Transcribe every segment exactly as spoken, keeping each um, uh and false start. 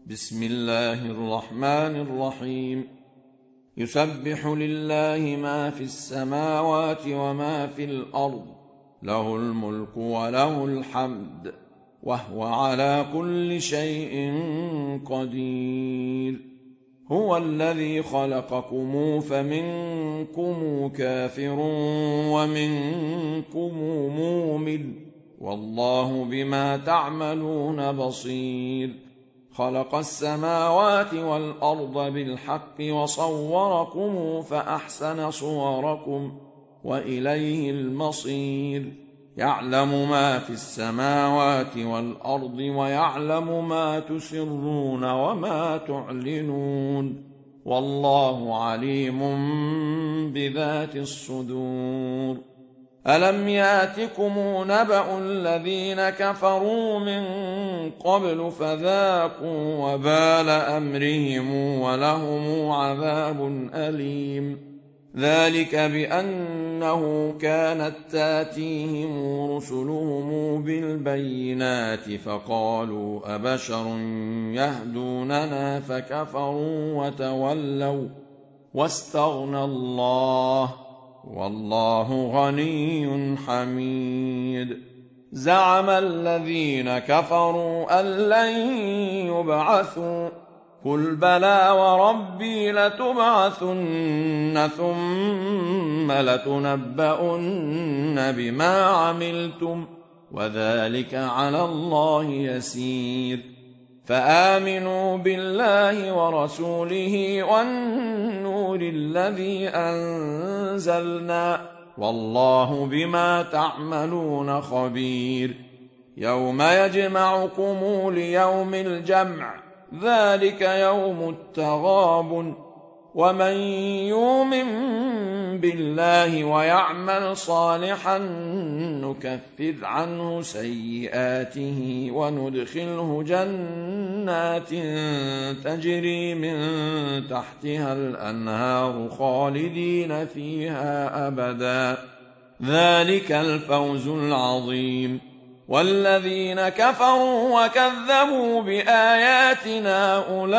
بسم الله الرحمن الرحيم. يسبح لله ما في السماوات وما في الأرض، له الملك وله الحمد، وهو على كل شيء قدير. هو الذي خلقكم فمنكم كافر ومنكم مؤمن، والله بما تعملون بصير. خلق السماوات والأرض بالحق وصوركم فأحسن صوركم وإليه المصير. يعلم ما في السماوات والأرض ويعلم ما تسرون وما تعلنون، والله عليم بذات الصدور. ألم يأتكم نبأ الذين كفروا من قبل فذاقوا وبال أمرهم ولهم عذاب أليم. ذلك بأنه كانت تاتيهم رسلهم بالبينات فقالوا أبشر يهدوننا فكفروا وتولوا واستغنى الله، والله غني حميد. زعم الذين كفروا أن لن يبعثوا، قل بلى وربي لتبعثن ثم لتنبؤن بما عملتم، وذلك على الله يسير. فآمنوا بالله ورسوله والنور الذي أنزلنا، والله بما تعملون خبير. يوم يجمعكم ليوم الجمع، ذلك يوم التغابن. ومن يؤمن بالله ويعمل صالحا نكفر عنه سيئاته وندخله جنات تجري من تحتها الأنهار خالدين فيها أبدا، ذلك الفوز العظيم. والذين كفروا وكذبوا بآياتنا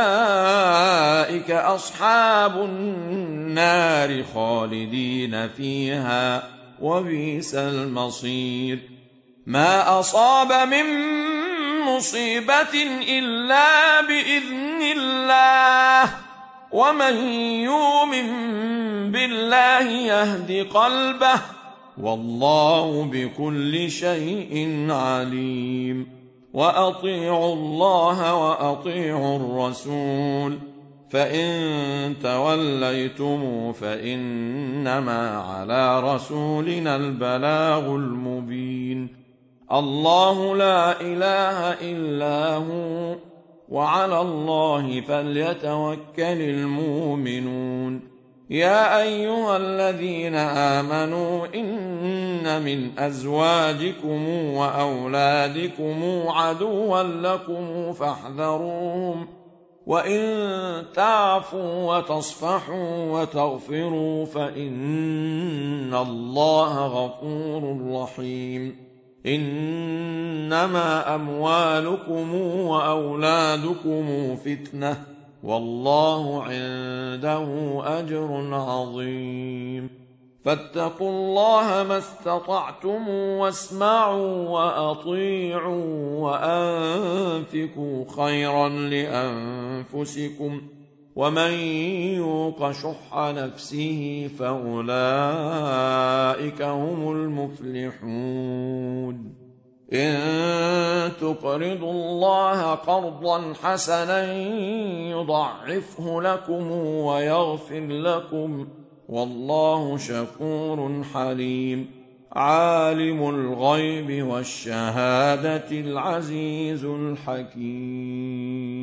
أولئك أصحاب النار خالدين فيها، وبئس المصير. ما أصاب من مصيبة إلا بإذن الله، ومن يؤمن بالله يهد قلبه، والله بكل شيء عليم. وأطيعوا الله وأطيعوا الرسول، فإن توليتم فإنما على رسولنا البلاغ المبين. الله لا إله إلا هو، وعلى الله فليتوكل المؤمنون. يا أيها الذين آمنوا إن من أزواجكم وأولادكم عدوا لكم فاحذروهم، وإن تعفوا وتصفحوا وتغفروا فإن الله غفور رحيم. إنما أموالكم وأولادكم فتنة، والله عنده أجر عظيم. فاتقوا الله ما استطعتم واسمعوا وأطيعوا وأنفقوا خيرا لأنفسكم، ومن يوق شح نفسه فأولئك هم المفلحون. إن تقرضوا الله قرضا حسنا يضعفه لكم ويغفر لكم، والله شكور حليم. عالم الغيب والشهادة العزيز الحكيم.